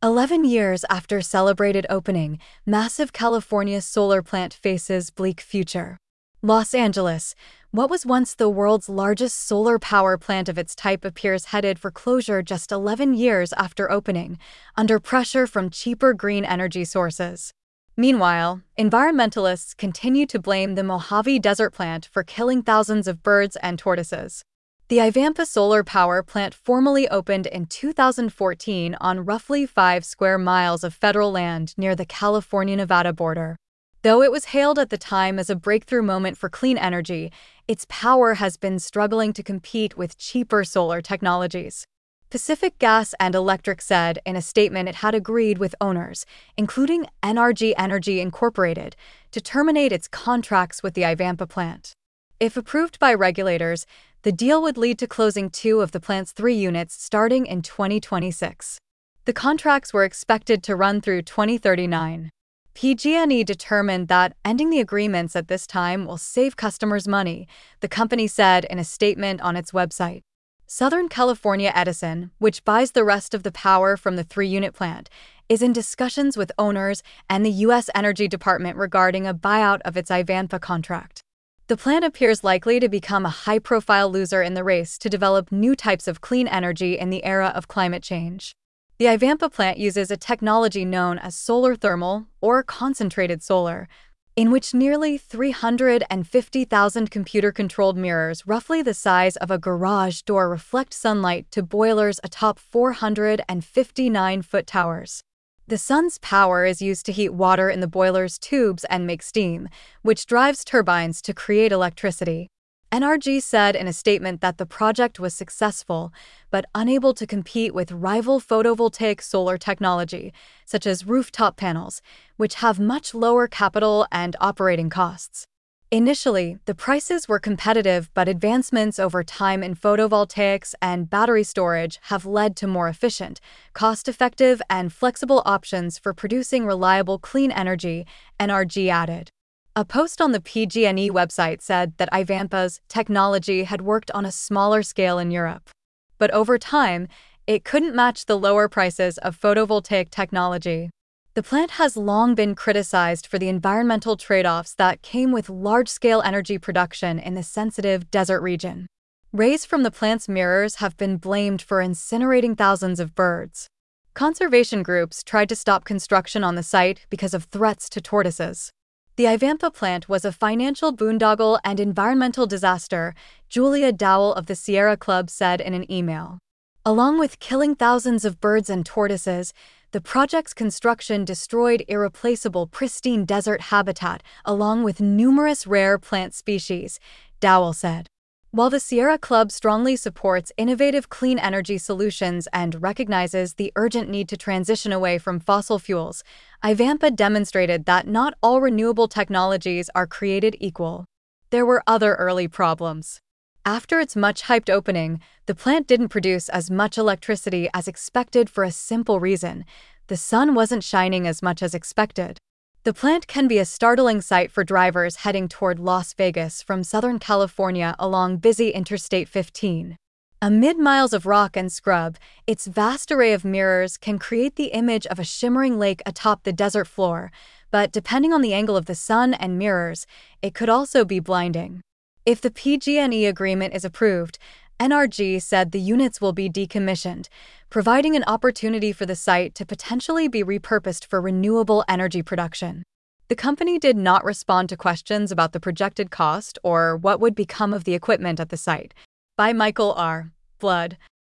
11 years after celebrated opening, massive California solar plant faces bleak future. Los Angeles, what was once the world's largest solar power plant of its type, appears headed for closure just 11 years after opening, under pressure from cheaper green energy sources. Meanwhile, environmentalists continue to blame the Mojave Desert plant for killing thousands of birds and tortoises. The Ivampa solar power plant formally opened in 2014 on roughly 5 square miles of federal land near the California-Nevada border. Though it was hailed at the time as a breakthrough moment for clean energy, its power has been struggling to compete with cheaper solar technologies. Pacific Gas and Electric said in a statement it had agreed with owners, including NRG Energy Incorporated, to terminate its contracts with the Ivampa plant. If approved by regulators, the deal would lead to closing 2 of the plant's 3 units starting in 2026. The contracts were expected to run through 2039. PG&E determined that ending the agreements at this time will save customers money, the company said in a statement on its website. Southern California Edison, which buys the rest of the power from the 3-unit plant, is in discussions with owners and the U.S. Energy Department regarding a buyout of its Ivampa contract. The plant appears likely to become a high-profile loser in the race to develop new types of clean energy in the era of climate change. The Ivampa plant uses a technology known as solar thermal, or concentrated solar, in which nearly 350,000 computer-controlled mirrors roughly the size of a garage door reflect sunlight to boilers atop 459-foot towers. The sun's power is used to heat water in the boiler's tubes and make steam, which drives turbines to create electricity. NRG said in a statement that the project was successful, but unable to compete with rival photovoltaic solar technology, such as rooftop panels, which have much lower capital and operating costs. Initially, the prices were competitive, but advancements over time in photovoltaics and battery storage have led to more efficient, cost-effective, and flexible options for producing reliable clean energy, NRG added. A post on the PG&E website said that Ivampa's technology had worked on a smaller scale in Europe. But over time, it couldn't match the lower prices of photovoltaic technology. The plant has long been criticized for the environmental trade-offs that came with large-scale energy production in the sensitive desert region. Rays from the plant's mirrors have been blamed for incinerating thousands of birds. Conservation groups tried to stop construction on the site because of threats to tortoises. The Ivampa plant was a financial boondoggle and environmental disaster, Julia Dowell of the Sierra Club said in an email. Along with killing thousands of birds and tortoises, the project's construction destroyed irreplaceable pristine desert habitat along with numerous rare plant species, Dowell said. While the Sierra Club strongly supports innovative clean energy solutions and recognizes the urgent need to transition away from fossil fuels, Ivampa demonstrated that not all renewable technologies are created equal. There were other early problems. After its much-hyped opening, the plant didn't produce as much electricity as expected for a simple reason: the sun wasn't shining as much as expected. The plant can be a startling sight for drivers heading toward Las Vegas from Southern California along busy Interstate 15. Amid miles of rock and scrub, its vast array of mirrors can create the image of a shimmering lake atop the desert floor, but depending on the angle of the sun and mirrors, it could also be blinding. If the PG&E agreement is approved, NRG said the units will be decommissioned, providing an opportunity for the site to potentially be repurposed for renewable energy production. The company did not respond to questions about the projected cost or what would become of the equipment at the site. By Michael R. Flood.